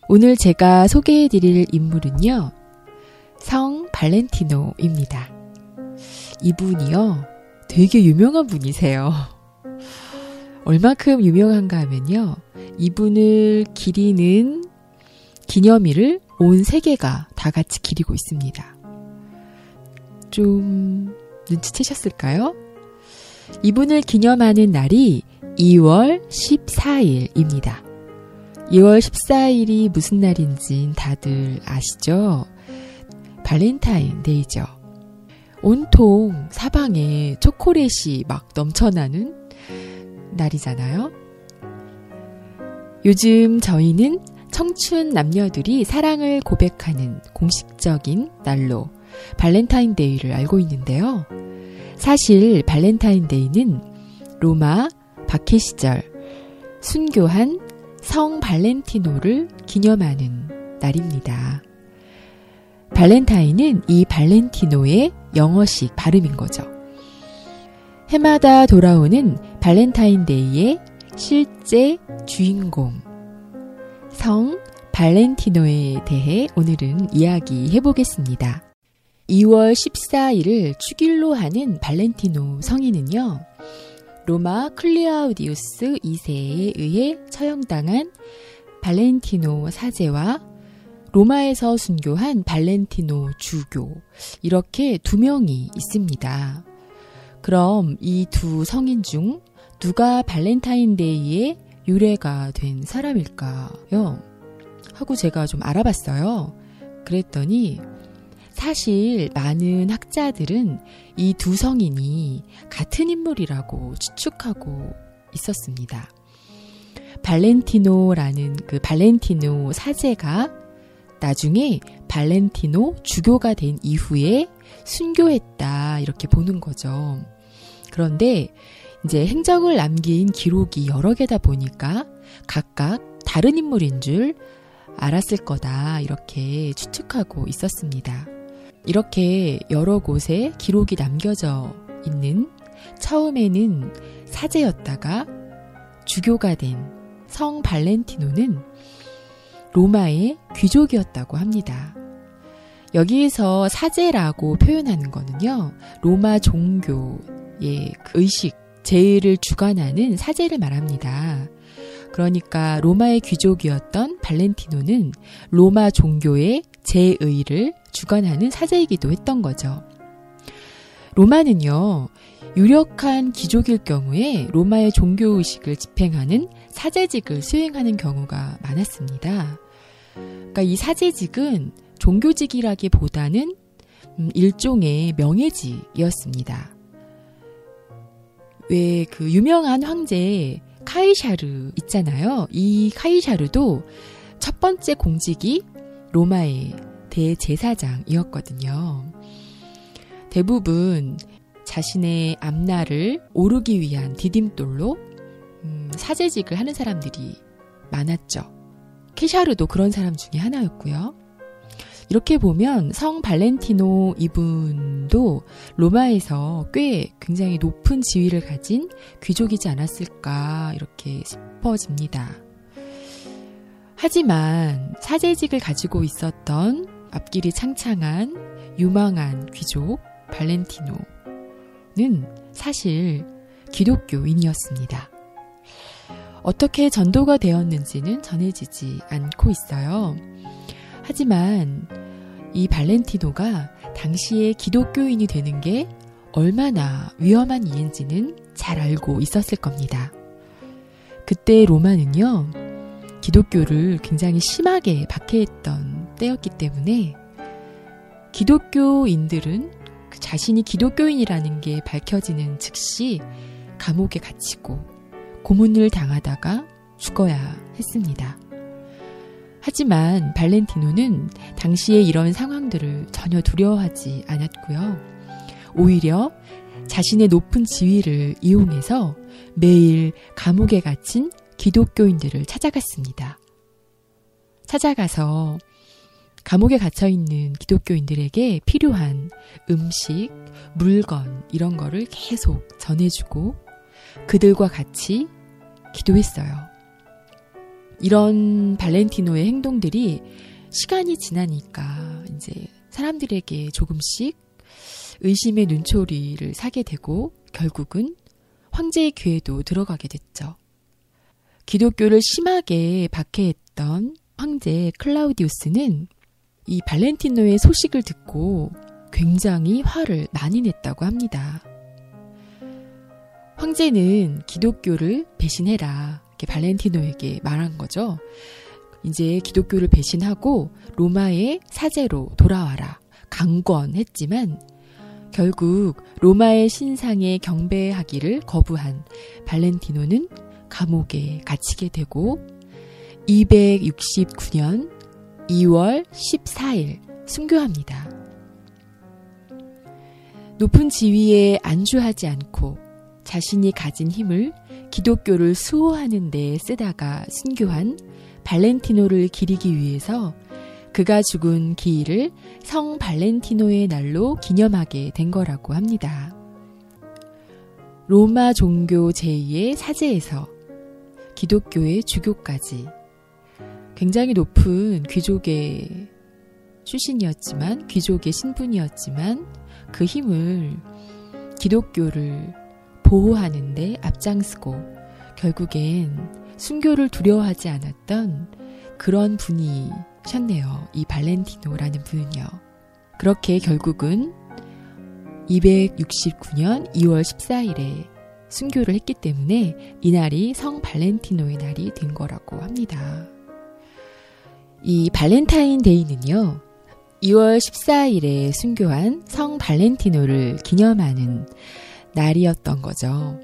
오늘 제가 소개해드릴 인물은요, 성 발렌티노입니다. 이분이요, 되게 유명한 분이세요. 얼마큼 유명한가 하면요, 이분을 기리는 기념일을 온 세계가 다 같이 기리고 있습니다. 좀 눈치채셨을까요? 이분을 기념하는 날이 2월 14일입니다. 2월 14일이 무슨 날인지 다들 아시죠? 발렌타인데이죠. 온통 사방에 초콜릿이 막 넘쳐나는 날이잖아요. 요즘 저희는 청춘 남녀들이 사랑을 고백하는 공식적인 날로 발렌타인데이를 알고 있는데요. 사실 발렌타인데이는 로마 박해 시절 순교한 성 발렌티노를 기념하는 날입니다. 발렌타인은 이 발렌티노의 영어식 발음인 거죠. 해마다 돌아오는 발렌타인데이의 실제 주인공 성 발렌티노에 대해 오늘은 이야기해 보겠습니다. 2월 14일을 축일로 하는 발렌티노 성인은요, 로마 클라우디우스 2세에 의해 처형당한 발렌티노 사제와 로마에서 순교한 발렌티노 주교, 이렇게 두 명이 있습니다. 그럼 이 두 성인 중 누가 발렌타인데이의 유래가 된 사람일까요? 하고 제가 좀 알아봤어요. 그랬더니 사실 많은 학자들은 이 두 성인이 같은 인물이라고 추측하고 있었습니다. 발렌티노라는 그 발렌티노 사제가 나중에 발렌티노 주교가 된 이후에 순교했다, 이렇게 보는 거죠. 그런데 이제 행적을 남긴 기록이 여러 개다 보니까 각각 다른 인물인 줄 알았을 거다, 이렇게 추측하고 있었습니다. 이렇게 여러 곳에 기록이 남겨져 있는, 처음에는 사제였다가 주교가 된 성 발렌티노는 로마의 귀족이었다고 합니다. 여기에서 사제라고 표현하는 거는요, 로마 종교의 그 의식, 제의를 주관하는 사제를 말합니다. 그러니까 로마의 귀족이었던 발렌티노는 로마 종교의 제의를 주관하는 사제이기도 했던 거죠. 로마는요, 유력한 귀족일 경우에 로마의 종교의식을 집행하는 사제직을 수행하는 경우가 많았습니다. 그러니까 이 사제직은 종교직이라기보다는 일종의 명예직이었습니다. 왜 그 유명한 황제 카이사르 있잖아요. 이 카이사르도 첫 번째 공직이 로마의 대제사장이었거든요. 대부분 자신의 앞날을 오르기 위한 디딤돌로 사제직을 하는 사람들이 많았죠. 케샤르도 그런 사람 중에 하나였고요. 이렇게 보면 성 발렌티노 이분도 로마에서 꽤 굉장히 높은 지위를 가진 귀족이지 않았을까, 이렇게 싶어집니다. 하지만 사제직을 가지고 있었던 앞길이 창창한 유망한 귀족 발렌티노는 사실 기독교인이었습니다. 어떻게 전도가 되었는지는 전해지지 않고 있어요. 하지만 이 발렌티노가 당시에 기독교인이 되는 게 얼마나 위험한 일인지는 잘 알고 있었을 겁니다. 그때 로마는요, 기독교를 굉장히 심하게 박해했던 때였기 때문에 기독교인들은 자신이 기독교인이라는 게 밝혀지는 즉시 감옥에 갇히고 고문을 당하다가 죽어야 했습니다. 하지만 발렌티노는 당시에 이런 상황들을 전혀 두려워하지 않았고요. 오히려 자신의 높은 지위를 이용해서 매일 감옥에 갇힌 기독교인들을 찾아갔습니다. 찾아가서 감옥에 갇혀있는 기독교인들에게 필요한 음식, 물건 이런 거를 계속 전해주고 그들과 같이 기도했어요. 이런 발렌티노의 행동들이 시간이 지나니까 이제 사람들에게 조금씩 의심의 눈초리를 사게 되고 결국은 황제의 귀에도 들어가게 됐죠. 기독교를 심하게 박해했던 황제 클라우디우스는 이 발렌티노의 소식을 듣고 굉장히 화를 많이 냈다고 합니다. 황제는 기독교를 배신해라 이렇게 발렌티노에게 말한 거죠. 이제 기독교를 배신하고 로마의 사제로 돌아와라 강권했지만 결국 로마의 신상에 경배하기를 거부한 발렌티노는 감옥에 갇히게 되고 269년 2월 14일 순교합니다. 높은 지위에 안주하지 않고 자신이 가진 힘을 기독교를 수호하는 데 쓰다가 순교한 발렌티노를 기리기 위해서 그가 죽은 기일을 성 발렌티노의 날로 기념하게 된 거라고 합니다. 로마 종교 제2의 사제에서 기독교의 주교까지 굉장히 높은 귀족의 출신이었지만 귀족의 신분이었지만 그 힘을 기독교를 보호하는 데 앞장서고 결국엔 순교를 두려워하지 않았던 그런 분이셨네요. 이 발렌티노라는 분은요. 그렇게 결국은 269년 2월 14일에 순교를 했기 때문에 이날이 성 발렌티노의 날이 된 거라고 합니다. 이 발렌타인데이는요. 2월 14일에 순교한 성 발렌티노를 기념하는 날이었던 거죠.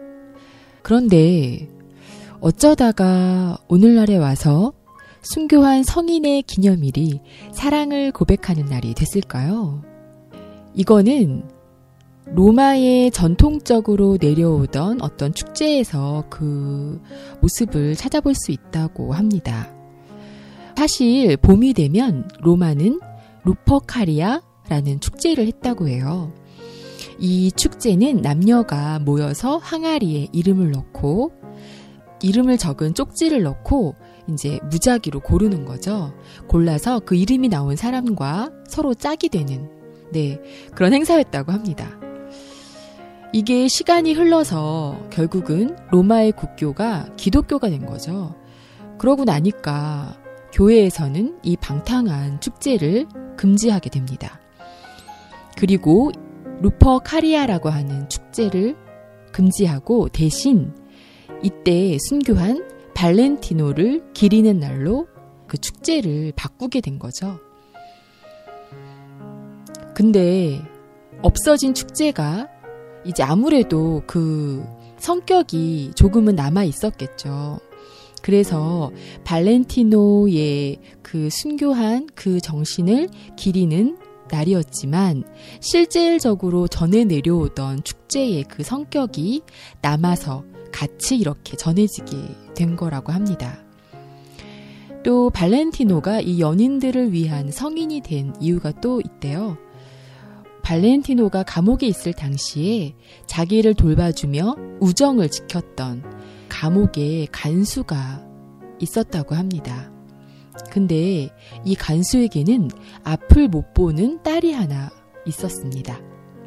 그런데 어쩌다가 오늘날에 와서 순교한 성인의 기념일이 사랑을 고백하는 날이 됐을까요? 이거는 로마의 전통적으로 내려오던 어떤 축제에서 그 모습을 찾아볼 수 있다고 합니다. 사실 봄이 되면 로마는 루퍼카리아라는 축제를 했다고 해요. 이 축제는 남녀가 모여서 항아리에 이름을 넣고 이름을 적은 쪽지를 넣고 이제 무작위로 고르는 거죠. 골라서 그 이름이 나온 사람과 서로 짝이 되는 그런 행사였다고 합니다. 이게 시간이 흘러서 결국은 로마의 국교가 기독교가 된 거죠. 그러고 나니까 교회에서는 이 방탕한 축제를 금지하게 됩니다. 그리고 루퍼카리아라고 하는 축제를 금지하고 대신 이때 순교한 발렌티노를 기리는 날로 그 축제를 바꾸게 된 거죠. 근데 없어진 축제가 이제 아무래도 그 성격이 조금은 남아 있었겠죠. 그래서 발렌티노의 그 순교한 그 정신을 기리는 날이었지만 실질적으로 전해 내려오던 축제의 그 성격이 남아서 같이 이렇게 전해지게 된 거라고 합니다. 또 발렌티노가 이 연인들을 위한 성인이 된 이유가 또 있대요. 발렌티노가 감옥에 있을 당시에 자기를 돌봐주며 우정을 지켰던 감옥에 간수가 있었다고 합니다. 근데 이 간수에게는 앞을 못 보는 딸이 하나 있었습니다.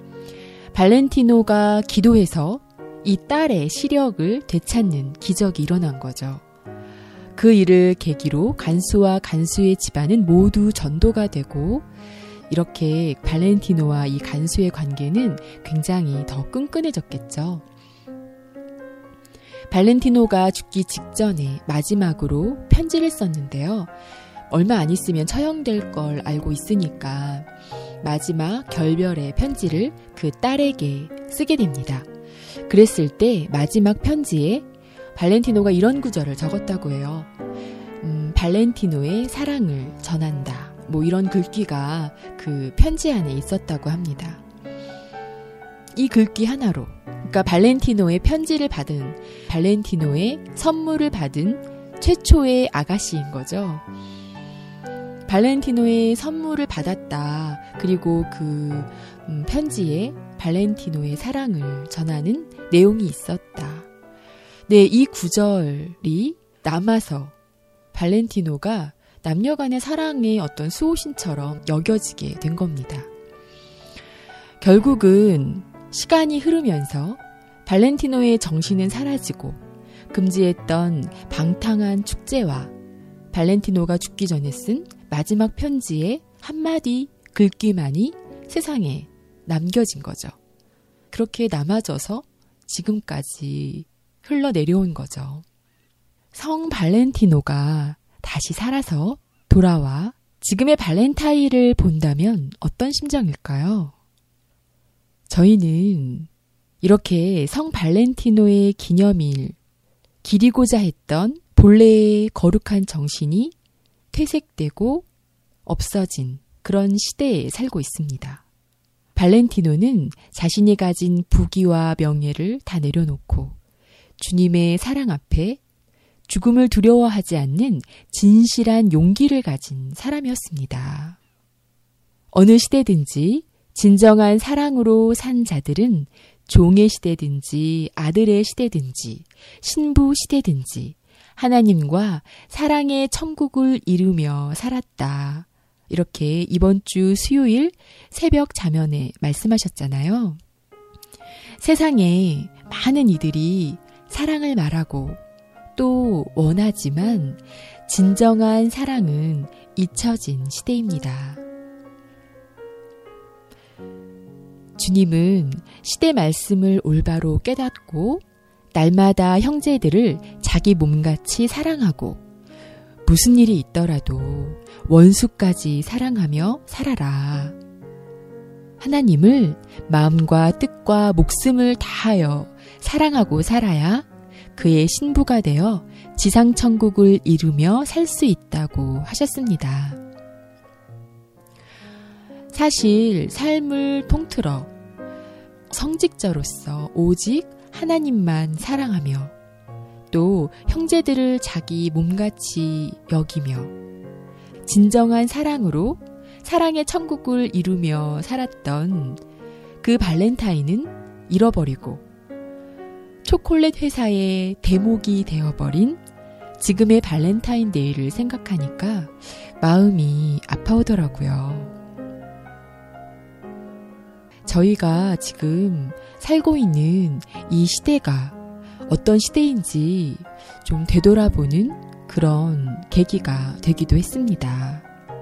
발렌티노가 기도해서 이 딸의 시력을 되찾는 기적이 일어난 거죠. 그 일을 계기로 간수와 간수의 집안은 모두 전도가 되고 이렇게 발렌티노와 이 간수의 관계는 굉장히 더 끈끈해졌겠죠. 발렌티노가 죽기 직전에 마지막으로 편지를 썼는데요. 얼마 안 있으면 처형될 걸 알고 있으니까 마지막 결별의 편지를 그 딸에게 쓰게 됩니다. 그랬을 때 마지막 편지에 발렌티노가 이런 구절을 적었다고 해요. 발렌티노의 사랑을 전한다. 뭐 이런 글귀가 그 편지 안에 있었다고 합니다. 이 글귀 하나로, 그러니까 발렌티노의 편지를 받은, 발렌티노의 선물을 받은 최초의 아가씨인 거죠. 발렌티노의 선물을 받았다. 그리고 그 편지에 발렌티노의 사랑을 전하는 내용이 있었다. 네, 이 구절이 남아서 발렌티노가 남녀 간의 사랑의 어떤 수호신처럼 여겨지게 된 겁니다. 결국은 시간이 흐르면서 발렌티노의 정신은 사라지고 금지했던 방탕한 축제와 발렌티노가 죽기 전에 쓴 마지막 편지의 한마디 글귀만이 세상에 남겨진 거죠. 그렇게 남아져서 지금까지 흘러내려온 거죠. 성 발렌티노가 다시 살아서 돌아와 지금의 발렌타인을 본다면 어떤 심정일까요? 저희는 이렇게 성 발렌티노의 기념일 기리고자 했던 본래의 거룩한 정신이 퇴색되고 없어진 그런 시대에 살고 있습니다. 발렌티노는 자신이 가진 부귀와 명예를 다 내려놓고 주님의 사랑 앞에 죽음을 두려워하지 않는 진실한 용기를 가진 사람이었습니다. 어느 시대든지 진정한 사랑으로 산 자들은 종의 시대든지 아들의 시대든지 신부 시대든지 하나님과 사랑의 천국을 이루며 살았다. 이렇게 이번 주 수요일 새벽 자면에 말씀하셨잖아요. 세상에 많은 이들이 사랑을 말하고 또 원하지만 진정한 사랑은 잊혀진 시대입니다. 주님은 시대 말씀을 올바로 깨닫고 날마다 형제들을 자기 몸같이 사랑하고 무슨 일이 있더라도 원수까지 사랑하며 살아라. 하나님을 마음과 뜻과 목숨을 다하여 사랑하고 살아야 그의 신부가 되어 지상천국을 이루며 살 수 있다고 하셨습니다. 사실 삶을 통틀어 성직자로서 오직 하나님만 사랑하며 또 형제들을 자기 몸같이 여기며 진정한 사랑으로 사랑의 천국을 이루며 살았던 그 발렌타인은 잃어버리고 초콜릿 회사의 대목이 되어버린 지금의 발렌타인데이를 생각하니까 마음이 아파오더라고요. 저희가 지금 살고 있는 이 시대가 어떤 시대인지 좀 되돌아보는 그런 계기가 되기도 했습니다.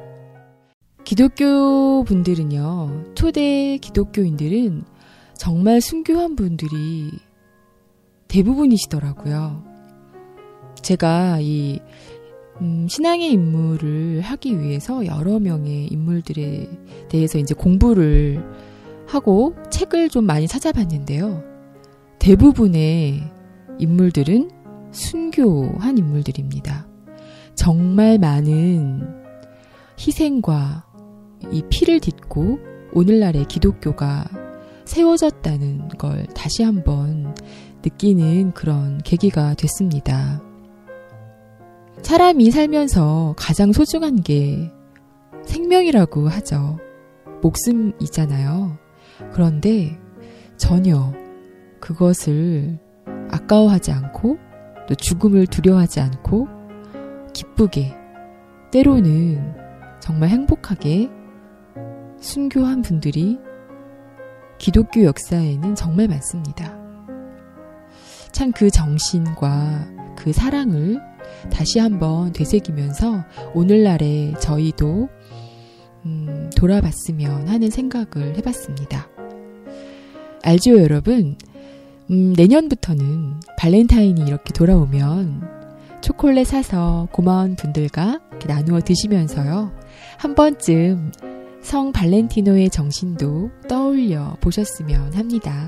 기독교 분들은요, 초대 기독교인들은 정말 순교한 분들이 대부분이시더라고요. 제가 이 신앙의 인물을 하기 위해서 여러 명의 인물들에 대해서 이제 공부를 하고 책을 좀 많이 찾아봤는데요. 대부분의 인물들은 순교한 인물들입니다. 정말 많은 희생과 이 피를 딛고 오늘날의 기독교가 세워졌다는 걸 다시 한번 느끼는 그런 계기가 됐습니다. 사람이 살면서 가장 소중한 게 생명이라고 하죠. 목숨이잖아요. 그런데 전혀 그것을 아까워하지 않고 또 죽음을 두려워하지 않고 기쁘게 때로는 정말 행복하게 순교한 분들이 기독교 역사에는 정말 많습니다. 참 그 정신과 그 사랑을 다시 한번 되새기면서 오늘날에 저희도 돌아봤으면 하는 생각을 해봤습니다. 알지요, 여러분? 내년부터는 발렌타인이 이렇게 돌아오면 초콜릿 사서 고마운 분들과 이렇게 나누어 드시면서요. 한 번쯤 성 발렌티노의 정신도 떠올려 보셨으면 합니다.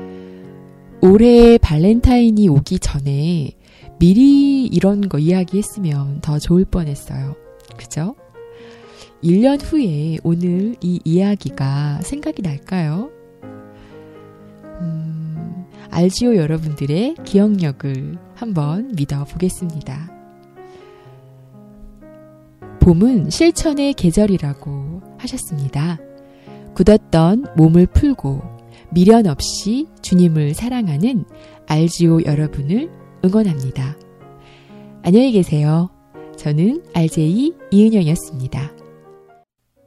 올해 발렌타인이 오기 전에 미리 이런 거 이야기했으면 더 좋을 뻔했어요. 그죠? 1년 후에 오늘 이 이야기가 생각이 날까요? 알지요 여러분들의 기억력을 한번 믿어보겠습니다. 봄은 실천의 계절이라고 하셨습니다. 굳었던 몸을 풀고 미련 없이 주님을 사랑하는 알지요 여러분을 응원합니다. 안녕히 계세요. 저는 RJ 이은영이었습니다.